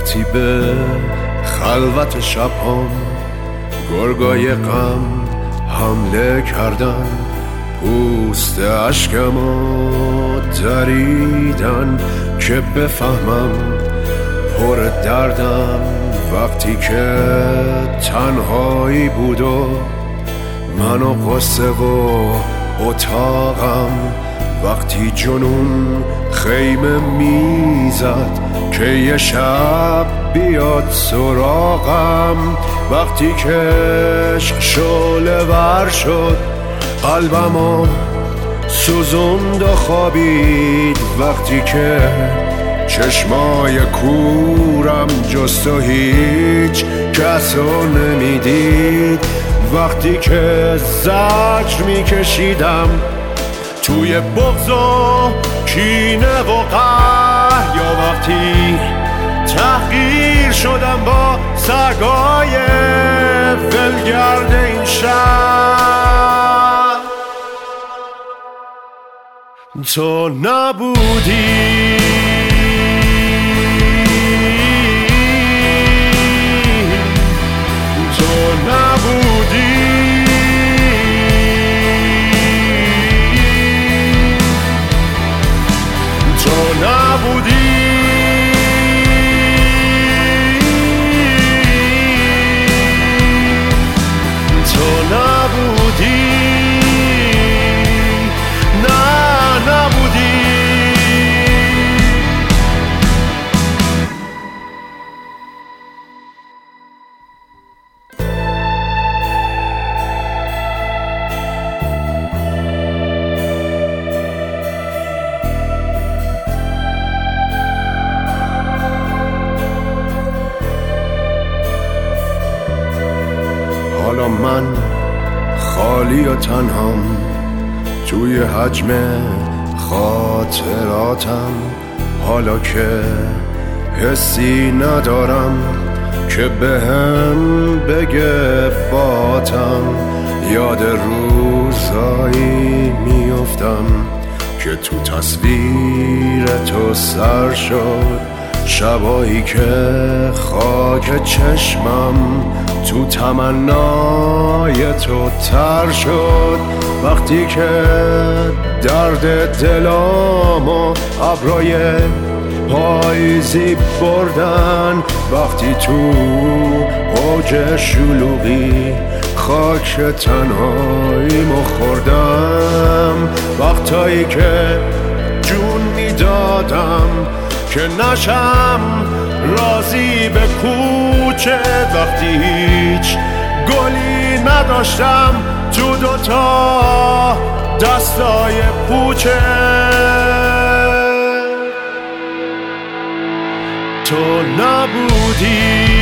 وقتی به خلوت شبام گرگای غم حمله کردن، پوست اشکمو دریدن که بفهمم پر دردم. وقتی که تنهایی بود و من و قصه و اتاقم، وقتی جنون خیمه میزد که یه شب بیاد سراغم، وقتی که عشق شعله ور شد قلبمو سوزوند و خوابید، وقتی که چشمای کورم جز تو هیچ کسو نمیدید، وقتی که زجر میکشیدم توی بغض و کینه و قهر، یا وقتی تحقیر شدم با سگای ولگرد این شهر. تو نبودی، تو نبودی، تو نبودی، تو نبودی، نه نبودی. حالا من خالی و تنهام توی حجم خاطراتم، حالا که حسی ندارم که بهم بگه باتم، یاد روزایی میافتم که تو تصویر تو سر شد، شبایی که خاک چشمم تو تمنای تو تر شد، وقتی که درد دلامو ابرای پاییزی بردن، وقتی تو اوج شلوغی خاک تنهاییمو خوردم، وقتایی که جون میدادم که نشم راضی به کوچه، وقتی هیچ گلی نداشتم تو دوتا دستای پوچه. تو نبودی،